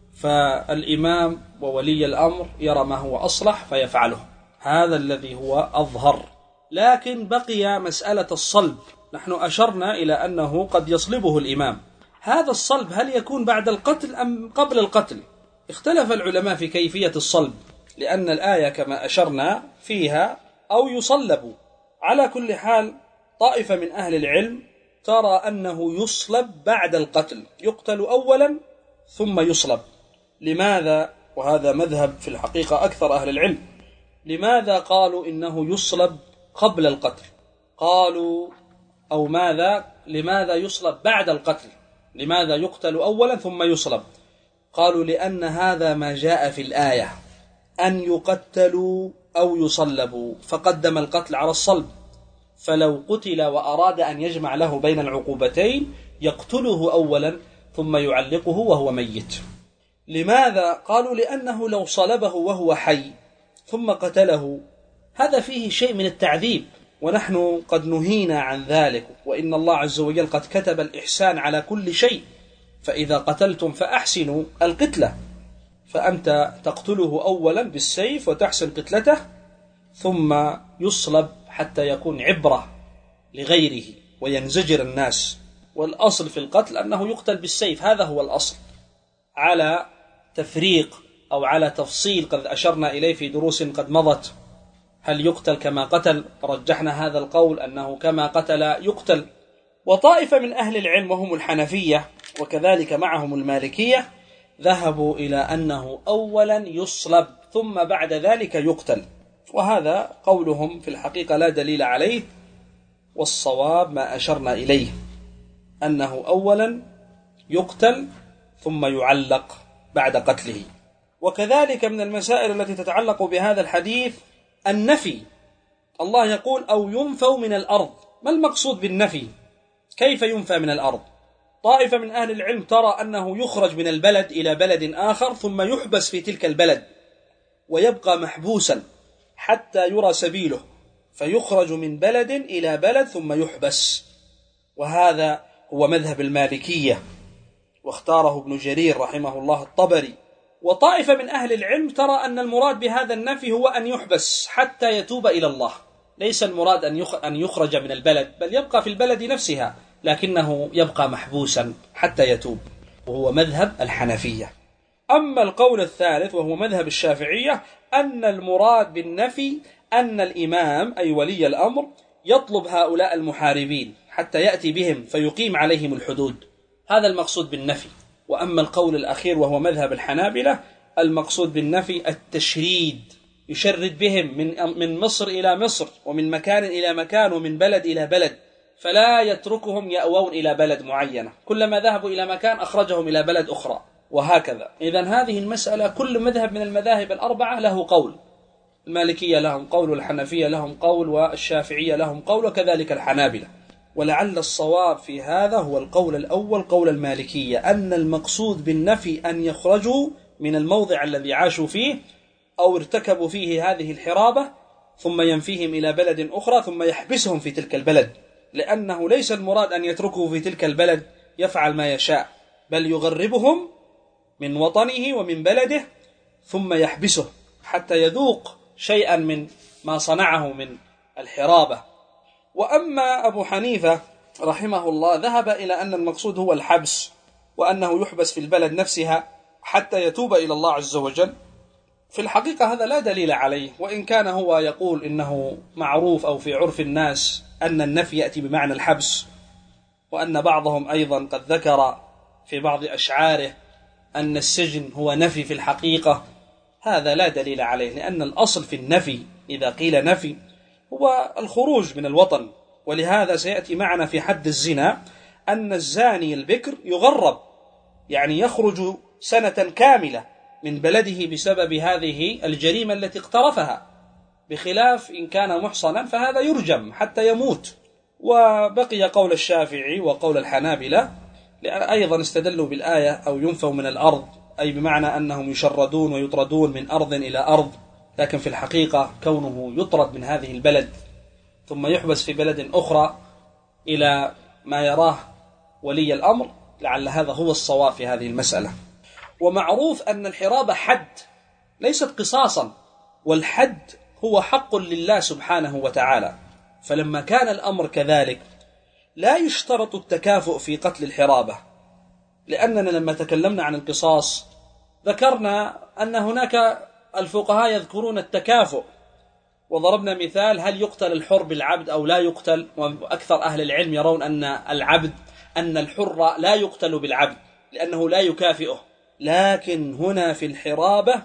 فالإمام وولي الأمر يرى ما هو أصلح فيفعله، هذا الذي هو أظهر. لكن بقي مسألة الصلب. نحن أشرنا إلى أنه قد يصلبه الإمام. هذا الصلب هل يكون بعد القتل أم قبل القتل؟ اختلف العلماء في كيفية الصلب، لأن الآية كما أشرنا فيها أو يصلب. على كل حال طائفة من أهل العلم ترى أنه يصلب بعد القتل، يقتل أولا ثم يصلب. لماذا؟ وهذا مذهب في الحقيقة أكثر أهل العلم. لماذا قالوا إنه يصلب قبل القتل؟ قالوا أو ماذا لماذا يصلب بعد القتل؟ لماذا يقتل أولا ثم يصلب؟ قالوا لأن هذا ما جاء في الآية، أن يقتلوا أو يصلبوا، فقدم القتل على الصلب. فلو قتل وأراد أن يجمع له بين العقوبتين يقتله أولا ثم يعلقه وهو ميت. لماذا؟ قالوا لأنه لو صلبه وهو حي ثم قتله هذا فيه شيء من التعذيب، ونحن قد نهينا عن ذلك، وإن الله عز وجل قد كتب الإحسان على كل شيء، فإذا قتلتم فأحسنوا القتلة. فأنت تقتله أولا بالسيف وتحسن قتلته ثم يصلب حتى يكون عبرة لغيره وينزجر الناس. والأصل في القتل أنه يقتل بالسيف، هذا هو الأصل، على تفريق أو على تفصيل قد أشرنا إليه في دروس قد مضت. هل يقتل كما قتل؟ رجحنا هذا القول أنه كما قتل يقتل. وطائفة من أهل العلم وهم الحنفية وكذلك معهم المالكية ذهبوا إلى أنه أولا يصلب ثم بعد ذلك يقتل، وهذا قولهم في الحقيقة لا دليل عليه، والصواب ما أشرنا إليه أنه أولا يقتل ثم يعلق بعد قتله. وكذلك من المسائل التي تتعلق بهذا الحديث النفي. الله يقول أو ينفوا من الأرض، ما المقصود بالنفي؟ كيف ينفى من الأرض؟ طائفة من أهل العلم ترى أنه يخرج من البلد إلى بلد آخر ثم يحبس في تلك البلد ويبقى محبوسا حتى يرى سبيله، فيخرج من بلد إلى بلد ثم يحبس. وهذا هو مذهب المالكية، واختاره ابن جرير رحمه الله الطبري. وطائفة من أهل العلم ترى أن المراد بهذا النفي هو أن يحبس حتى يتوب إلى الله، ليس المراد أن يخرج من البلد، بل يبقى في البلد نفسها لكنه يبقى محبوسا حتى يتوب، وهو مذهب الحنفية. أما القول الثالث وهو مذهب الشافعية أن المراد بالنفي أن الإمام أي ولي الأمر يطلب هؤلاء المحاربين حتى يأتي بهم فيقيم عليهم الحدود، هذا المقصود بالنفي. وأما القول الأخير وهو مذهب الحنابلة المقصود بالنفي التشريد، يشرد بهم من من مصر إلى مصر ومن مكان إلى مكان ومن بلد إلى بلد، فلا يتركهم يأوون إلى بلد معينة، كلما ذهبوا إلى مكان أخرجهم إلى بلد أخرى، وهكذا. إذن هذه المسألة كل مذهب من المذاهب الأربعة له قول، المالكية لهم قول والحنفية لهم قول والشافعية لهم قول وكذلك الحنابلة. ولعل الصواب في هذا هو القول الأول قول المالكية، أن المقصود بالنفي أن يخرجوا من الموضع الذي عاشوا فيه أو ارتكبوا فيه هذه الحرابة ثم ينفيهم إلى بلد أخرى ثم يحبسهم في تلك البلد، لأنه ليس المراد أن يتركه في تلك البلد يفعل ما يشاء، بل يغربهم من وطنه ومن بلده ثم يحبسه حتى يذوق شيئا من ما صنعه من الحرابة. وأما أبو حنيفة رحمه الله ذهب إلى أن المقصود هو الحبس، وأنه يحبس في البلد نفسها حتى يتوب إلى الله عز وجل. في الحقيقة هذا لا دليل عليه، وإن كان هو يقول إنه معروف أو في عرف الناس أن النفي يأتي بمعنى الحبس، وأن بعضهم أيضا قد ذكر في بعض أشعاره أن السجن هو نفي في الحقيقة. هذا لا دليل عليه، لأن الأصل في النفي إذا قيل نفي هو الخروج من الوطن. ولهذا سيأتي معنا في حد الزنا أن الزاني البكر يغرب، يعني يخرج سنة كاملة من بلده بسبب هذه الجريمة التي اقترفها، بخلاف إن كان محصنا فهذا يرجم حتى يموت. وبقي قول الشافعي وقول الحنابلة أيضا استدلوا بالآية أو ينفوا من الأرض، أي بمعنى أنهم يشردون ويطردون من أرض إلى أرض، لكن في الحقيقة كونه يطرد من هذه البلد ثم يحبس في بلد أخرى إلى ما يراه ولي الأمر، لعل هذا هو الصواب في هذه المسألة. ومعروف أن الحرابة حد ليست قصاصا، والحد هو حق لله سبحانه وتعالى، فلما كان الأمر كذلك لا يشترط التكافؤ في قتل الحرابة، لأننا لما تكلمنا عن القصاص ذكرنا أن هناك الفقهاء يذكرون التكافؤ، وضربنا مثال هل يقتل الحر بالعبد أو لا يقتل، وأكثر أهل العلم يرون أن العبد أن الحر لا يقتل بالعبد لأنه لا يكافئه. لكن هنا في الحرابة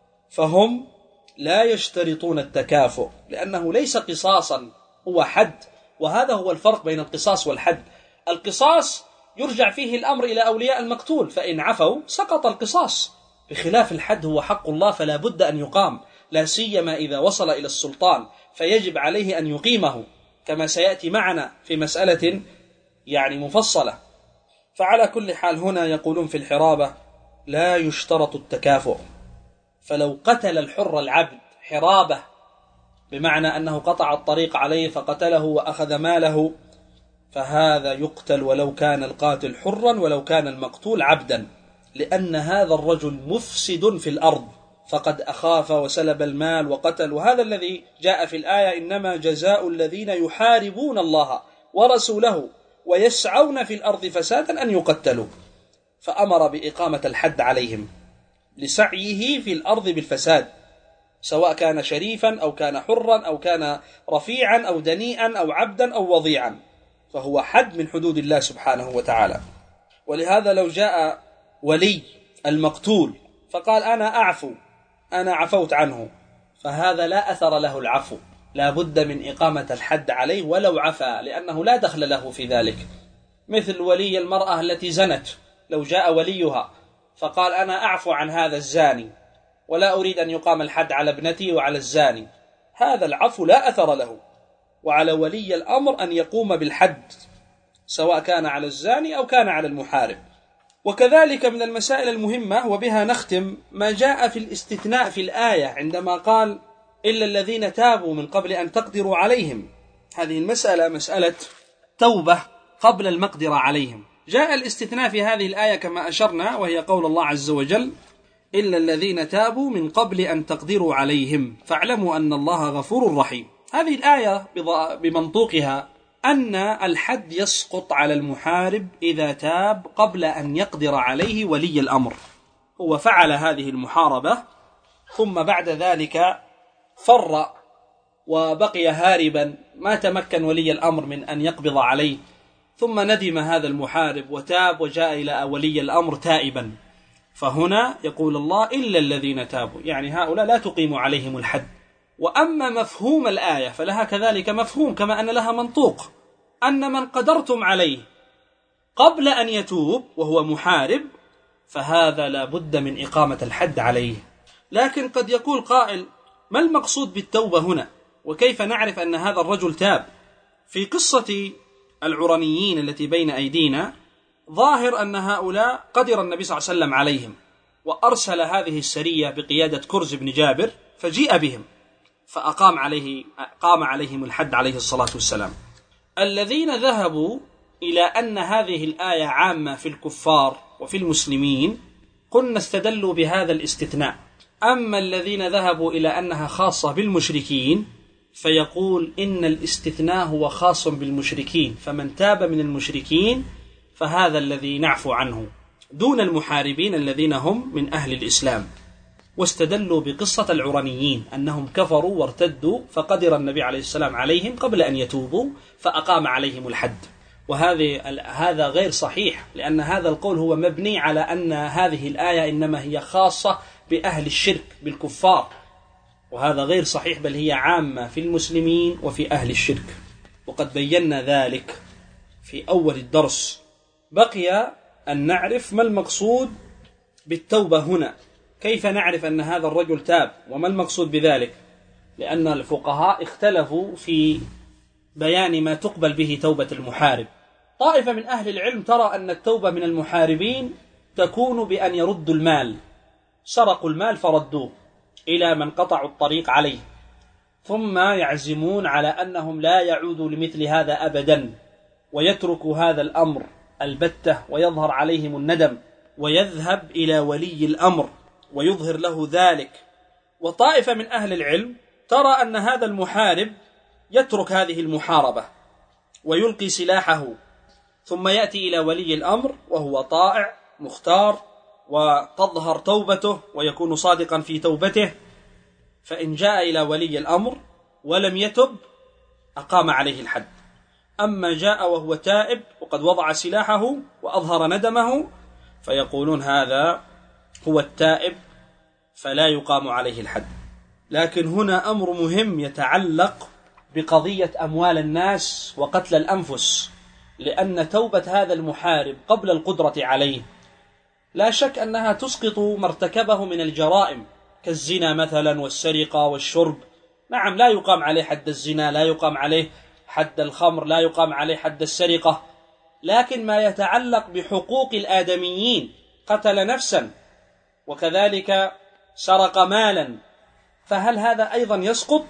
فهم لا يشترطون التكافؤ، لأنه ليس قصاصا، هو حد، وهذا هو الفرق بين القصاص والحد. القصاص يرجع فيه الأمر إلى أولياء المقتول، فإن عفوا سقط القصاص، بخلاف الحد هو حق الله فلا بد أن يقام، لا سيما إذا وصل إلى السلطان فيجب عليه أن يقيمه، كما سيأتي معنا في مسألة يعني مفصلة. فعلى كل حال هنا يقولون في الحرابة لا يشترط التكافؤ، فلو قتل الحر العبد حرابة بمعنى أنه قطع الطريق عليه فقتله وأخذ ماله، فهذا يقتل ولو كان القاتل حرا ولو كان المقتول عبدا، لأن هذا الرجل مفسد في الأرض، فقد أخاف وسلب المال وقتل. وهذا الذي جاء في الآية إنما جزاء الذين يحاربون الله ورسوله ويسعون في الأرض فسادا أن يقتلوا، فأمر بإقامة الحد عليهم لسعيه في الأرض بالفساد، سواء كان شريفا أو كان حرا أو كان رفيعا أو دنيئا أو عبدا أو وضيعا، فهو حد من حدود الله سبحانه وتعالى. ولهذا لو جاء ولي المقتول فقال أنا أعفو، أنا عفوت عنه، فهذا لا أثر له العفو، لا بد من إقامة الحد عليه ولو عفا، لأنه لا دخل له في ذلك. مثل ولي المرأة التي زنت، لو جاء وليها فقال أنا أعفو عن هذا الزاني ولا أريد أن يقام الحد على ابنتي وعلى الزاني، هذا العفو لا أثر له، وعلى ولي الأمر أن يقوم بالحد سواء كان على الزاني أو كان على المحارب. وكذلك من المسائل المهمة وبها نختم ما جاء في الاستثناء في الآية عندما قال إلا الذين تابوا من قبل أن تقدروا عليهم. هذه المسألة مسألة توبة قبل المقدرة عليهم. جاء الاستثناء في هذه الآية كما أشرنا، وهي قول الله عز وجل إلا الذين تابوا من قبل أن تقدروا عليهم فاعلموا أن الله غفور رحيم. هذه الآية بمنطوقها أن الحد يسقط على المحارب إذا تاب قبل أن يقدر عليه ولي الأمر. هو فعل هذه المحاربة ثم بعد ذلك فر وبقي هاربا، ما تمكن ولي الأمر من أن يقبض عليه، ثم ندم هذا المحارب وتاب وجاء إلى ولي الأمر تائبا، فهنا يقول الله إلا الذين تابوا، يعني هؤلاء لا تقيم عليهم الحد. وأما مفهوم الآية فلها كذلك مفهوم كما أن لها منطوق، أن من قدرتم عليه قبل أن يتوب وهو محارب فهذا لا بد من إقامة الحد عليه. لكن قد يقول قائل ما المقصود بالتوبة هنا، وكيف نعرف أن هذا الرجل تاب؟ في قصة العرنيين التي بين أيدينا، ظاهر أن هؤلاء قدر النبي صلى الله عليه وسلم عليهم، وأرسل هذه السرية بقيادة كرز بن جابر فجيء بهم فأقام عليه قام عليهم الحد عليه الصلاة والسلام. الذين ذهبوا إلى أن هذه الآية عامة في الكفار وفي المسلمين قلنا استدلوا بهذا الاستثناء. أما الذين ذهبوا إلى أنها خاصة بالمشركين فيقول إن الاستثناء هو خاص بالمشركين، فمن تاب من المشركين فهذا الذي نعفو عنه دون المحاربين الذين هم من أهل الإسلام. واستدلوا بقصة العرنيين أنهم كفروا وارتدوا فقدر النبي عليه السلام عليهم قبل أن يتوبوا فأقام عليهم الحد. وهذا هذا غير صحيح، لأن هذا القول هو مبني على أن هذه الآية إنما هي خاصة بأهل الشرك بالكفار، وهذا غير صحيح، بل هي عامة في المسلمين وفي أهل الشرك، وقد بينا ذلك في أول الدرس. بقي أن نعرف ما المقصود بالتوبة هنا، كيف نعرف أن هذا الرجل تاب وما المقصود بذلك، لأن الفقهاء اختلفوا في بيان ما تقبل به توبة المحارب. طائفة من أهل العلم ترى أن التوبة من المحاربين تكون بأن يردوا المال، سرقوا المال فردوه إلى من قطعوا الطريق عليه، ثم يعزمون على أنهم لا يعودوا لمثل هذا أبدا، ويتركوا هذا الأمر البتة ويظهر عليهم الندم، ويذهب إلى ولي الأمر ويظهر له ذلك. وطائفة من أهل العلم ترى أن هذا المحارب يترك هذه المحاربة ويلقي سلاحه، ثم يأتي إلى ولي الأمر وهو طائع مختار، وتظهر توبته ويكون صادقا في توبته، فإن جاء إلى ولي الأمر ولم يتب أقام عليه الحد. أما جاء وهو تائب وقد وضع سلاحه وأظهر ندمه فيقولون هذا هو التائب فلا يقام عليه الحد. لكن هنا أمر مهم يتعلق بقضية أموال الناس وقتل الأنفس، لأن توبة هذا المحارب قبل القدرة عليه لا شك أنها تسقط ما ارتكبه من الجرائم كالزنا مثلا والسرقة والشرب. نعم لا يقام عليه حد الزنا، لا يقام عليه حد الخمر، لا يقام عليه حد السرقة، لكن ما يتعلق بحقوق الآدميين، قتل نفسا وكذلك سرق مالا، فهل هذا أيضا يسقط؟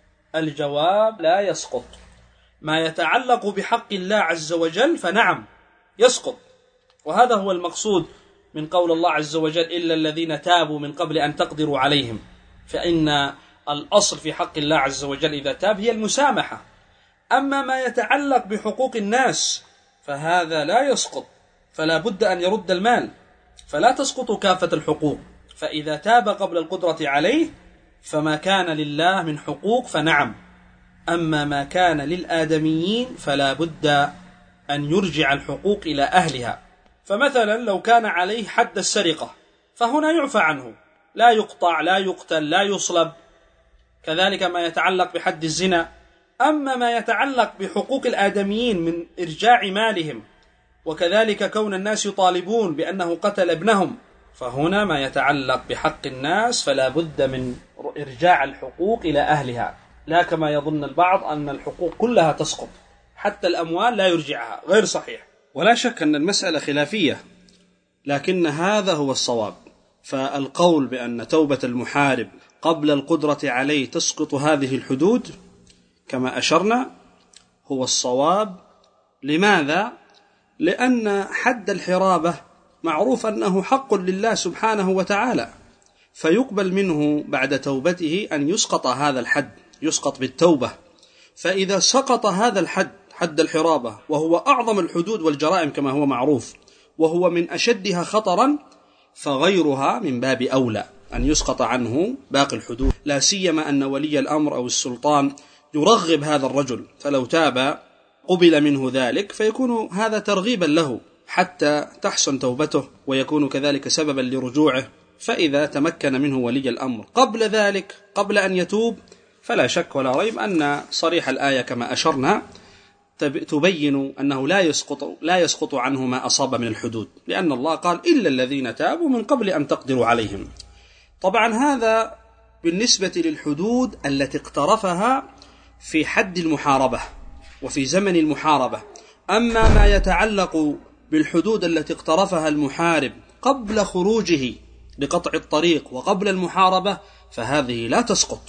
الجواب لا يسقط. ما يتعلق بحق الله عز وجل فنعم يسقط، وهذا هو المقصود من قول الله عز وجل إلا الذين تابوا من قبل أن تقدروا عليهم، فإن الأصل في حق الله عز وجل إذا تاب هي المسامحة. أما ما يتعلق بحقوق الناس فهذا لا يسقط، فلا بد أن يرد المال، فلا تسقط كافة الحقوق. فإذا تاب قبل القدرة عليه فما كان لله من حقوق فنعم، أما ما كان للآدميين فلا بد أن يرجع الحقوق إلى أهلها. فمثلا لو كان عليه حد السرقة فهنا يعفى عنه، لا يقطع، لا يقتل، لا يصلب. كذلك ما يتعلق بحد الزنا. أما ما يتعلق بحقوق الآدميين من إرجاع مالهم، وكذلك كون الناس يطالبون بأنه قتل ابنهم، فهنا ما يتعلق بحق الناس فلا بد من إرجاع الحقوق إلى أهلها، لا كما يظن البعض أن الحقوق كلها تسقط، حتى الأموال لا يرجعها، غير صحيح. ولا شك أن المسألة خلافية، لكن هذا هو الصواب. فالقول بأن توبة المحارب قبل القدرة عليه تسقط هذه الحدود كما أشرنا هو الصواب. لماذا؟ لأن حد الحرابة معروف أنه حق لله سبحانه وتعالى، فيقبل منه بعد توبته أن يسقط هذا الحد، يسقط بالتوبة. فإذا سقط هذا الحد، حد الحرابة، وهو أعظم الحدود والجرائم كما هو معروف، وهو من أشدها خطرا، فغيرها من باب أولى أن يسقط عنه باقي الحدود، لا سيما أن ولي الأمر أو السلطان يرغب هذا الرجل، فلو تاب قبل منه ذلك، فيكون هذا ترغيبا له حتى تحسن توبته ويكون كذلك سببا لرجوعه. فإذا تمكن منه ولي الأمر قبل ذلك، قبل أن يتوب، فلا شك ولا ريب أن صريح الآية كما أشرنا تبين أنه لا يسقط, لا يسقط عنه ما أصاب من الحدود، لأن الله قال إلا الذين تابوا من قبل أن تقدروا عليهم. طبعا هذا بالنسبة للحدود التي اقترفها في حد المحاربة وفي زمن المحاربة. أما ما يتعلق بالحدود التي اقترفها المحارب قبل خروجه لقطع الطريق وقبل المحاربة فهذه لا تسقط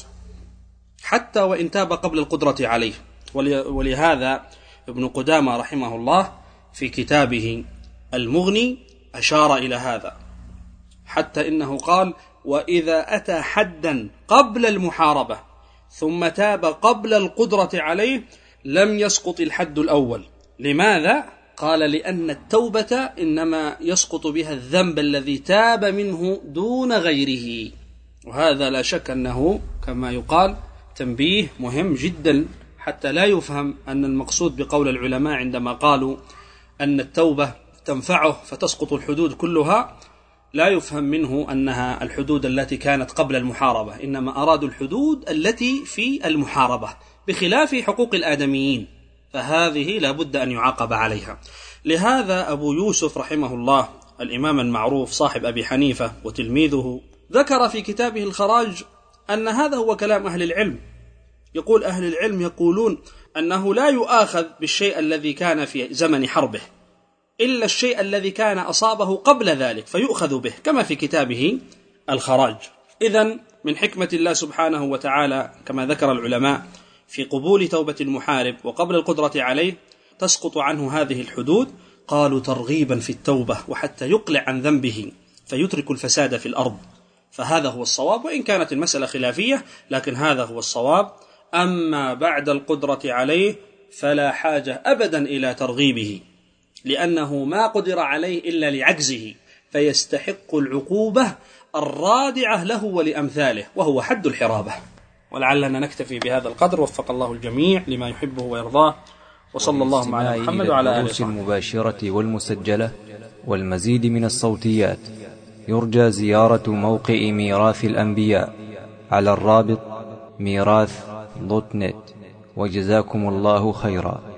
حتى وإن تاب قبل القدرة عليه. ولهذا ابن قدامة رحمه الله في كتابه المغني أشار إلى هذا، حتى إنه قال: وإذا أتى حدا قبل المحاربة ثم تاب قبل القدرة عليه لم يسقط الحد الأول. لماذا؟ قال: لأن التوبة إنما يسقط بها الذنب الذي تاب منه دون غيره. وهذا لا شك أنه كما يقال تنبيه مهم جدا، حتى لا يفهم أن المقصود بقول العلماء عندما قالوا أن التوبة تنفعه فتسقط الحدود كلها، لا يفهم منه أنها الحدود التي كانت قبل المحاربة، إنما أرادوا الحدود التي في المحاربة، بخلاف حقوق الآدميين فهذه لا بد أن يعاقب عليها. لهذا أبو يوسف رحمه الله الإمام المعروف صاحب أبي حنيفة وتلميذه ذكر في كتابه الخراج أن هذا هو كلام أهل العلم. يقول: أهل العلم يقولون أنه لا يؤاخذ بالشيء الذي كان في زمن حربه إلا الشيء الذي كان أصابه قبل ذلك فيؤخذ به، كما في كتابه الخراج. إذن من حكمة الله سبحانه وتعالى كما ذكر العلماء في قبول توبة المحارب وقبل القدرة عليه تسقط عنه هذه الحدود، قالوا ترغيبا في التوبة وحتى يقلع عن ذنبه فيترك الفساد في الأرض. فهذا هو الصواب، وإن كانت المسألة خلافية لكن هذا هو الصواب. أما بعد القدرة عليه فلا حاجة أبدا إلى ترغيبه، لأنه ما قدر عليه إلا لعجزه، فيستحق العقوبة الرادعة له ولأمثاله، وهو حد الحرابة. ولعلنا نكتفي بهذا القدر، وفق الله الجميع لما يحبه ويرضاه، وصلى الله على محمد وعلى آله وصحبه. المباشرة والمسجلة والمزيد من الصوتيات يرجى زيارة موقع ميراث الأنبياء على الرابط ميراث دوت نت. وجزاكم الله خيرا.